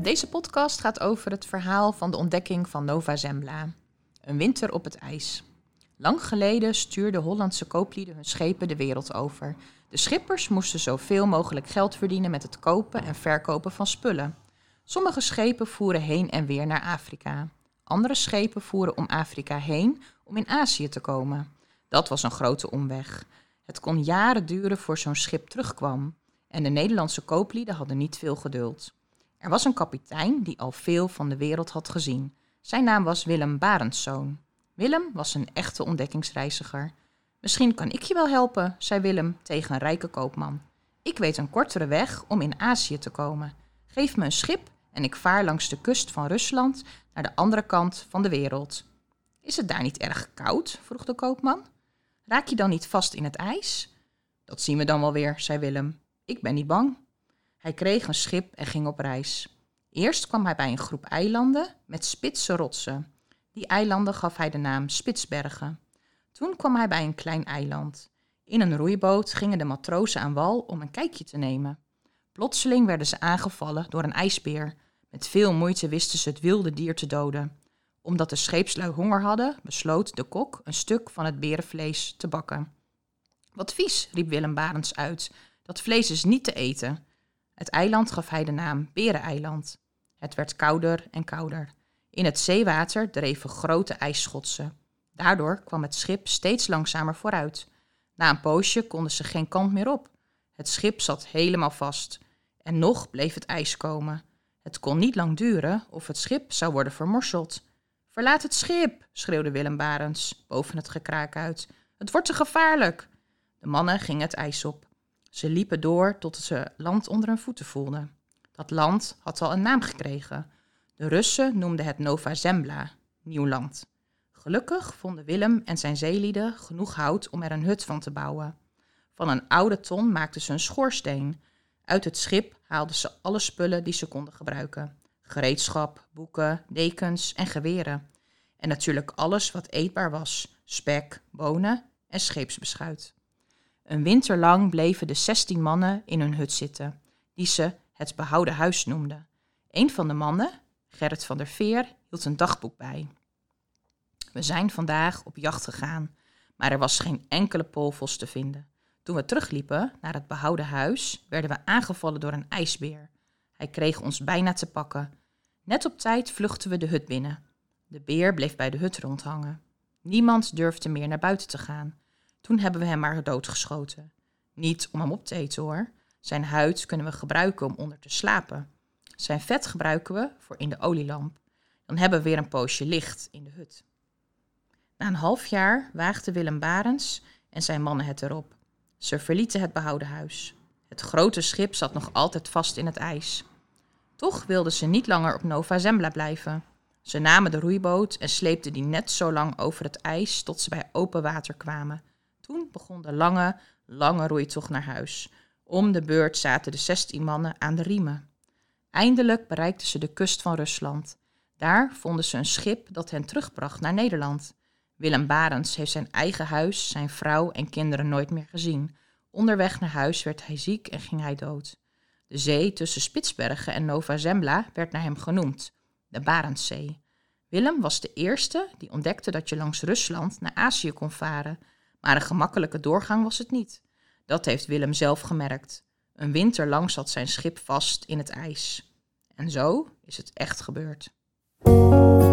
Deze podcast gaat over het verhaal van de ontdekking van Nova Zembla. Een winter op het ijs. Lang geleden stuurden Hollandse kooplieden hun schepen de wereld over. De schippers moesten zoveel mogelijk geld verdienen met het kopen en verkopen van spullen. Sommige schepen voeren heen en weer naar Afrika. Andere schepen voeren om Afrika heen om in Azië te komen. Dat was een grote omweg. Het kon jaren duren voor zo'n schip terugkwam. En de Nederlandse kooplieden hadden niet veel geduld. Er was een kapitein die al veel van de wereld had gezien. Zijn naam was Willem Barendszoon. Willem was een echte ontdekkingsreiziger. Misschien kan ik je wel helpen, zei Willem tegen een rijke koopman. Ik weet een kortere weg om in Azië te komen. Geef me een schip en ik vaar langs de kust van Rusland naar de andere kant van de wereld. Is het daar niet erg koud? Vroeg de koopman. Raak je dan niet vast in het ijs? Dat zien we dan wel weer, zei Willem. Ik ben niet bang. Hij kreeg een schip en ging op reis. Eerst kwam hij bij een groep eilanden met spitse rotsen. Die eilanden gaf hij de naam Spitsbergen. Toen kwam hij bij een klein eiland. In een roeiboot gingen de matrozen aan wal om een kijkje te nemen. Plotseling werden ze aangevallen door een ijsbeer. Met veel moeite wisten ze het wilde dier te doden. Omdat de scheepslui honger hadden, besloot de kok een stuk van het berenvlees te bakken. Wat vies, riep Willem Barends uit. Dat vlees is niet te eten. Het eiland gaf hij de naam Bereneiland. Het werd kouder en kouder. In het zeewater dreven grote ijsschotsen. Daardoor kwam het schip steeds langzamer vooruit. Na een poosje konden ze geen kant meer op. Het schip zat helemaal vast. En nog bleef het ijs komen. Het kon niet lang duren of het schip zou worden vermorseld. Verlaat het schip, schreeuwde Willem Barends boven het gekraak uit. Het wordt te gevaarlijk. De mannen gingen het ijs op. Ze liepen door tot ze land onder hun voeten voelden. Dat land had al een naam gekregen. De Russen noemden het Nova Zembla, nieuw land. Gelukkig vonden Willem en zijn zeelieden genoeg hout om er een hut van te bouwen. Van een oude ton maakten ze een schoorsteen. Uit het schip haalden ze alle spullen die ze konden gebruiken. Gereedschap, boeken, dekens en geweren. En natuurlijk alles wat eetbaar was. Spek, bonen en scheepsbeschuit. Een winter lang bleven de 16 mannen in hun hut zitten, die ze het behouden huis noemden. Een van de mannen, Gerrit van der Veer, hield een dagboek bij. We zijn vandaag op jacht gegaan, maar er was geen enkele polvos te vinden. Toen we terugliepen naar het behouden huis, werden we aangevallen door een ijsbeer. Hij kreeg ons bijna te pakken. Net op tijd vluchtten we de hut binnen. De beer bleef bij de hut rondhangen. Niemand durfde meer naar buiten te gaan. Toen hebben we hem maar doodgeschoten. Niet om hem op te eten hoor. Zijn huid kunnen we gebruiken om onder te slapen. Zijn vet gebruiken we voor in de olielamp. Dan hebben we weer een poosje licht in de hut. Na een half jaar waagden Willem Barends en zijn mannen het erop. Ze verlieten het behouden huis. Het grote schip zat nog altijd vast in het ijs. Toch wilden ze niet langer op Nova Zembla blijven. Ze namen de roeiboot en sleepten die net zo lang over het ijs tot ze bij open water kwamen. Toen begon de lange roeitocht naar huis. Om de beurt zaten de 16 mannen aan de riemen. Eindelijk bereikten ze de kust van Rusland. Daar vonden ze een schip dat hen terugbracht naar Nederland. Willem Barends heeft zijn eigen huis, zijn vrouw en kinderen nooit meer gezien. Onderweg naar huis werd hij ziek en ging hij dood. De zee tussen Spitsbergen en Nova Zembla werd naar hem genoemd, de Barentszee. Willem was de eerste die ontdekte dat je langs Rusland naar Azië kon varen. Maar een gemakkelijke doorgang was het niet. Dat heeft Willem zelf gemerkt. Een winter lang zat zijn schip vast in het ijs. En zo is het echt gebeurd.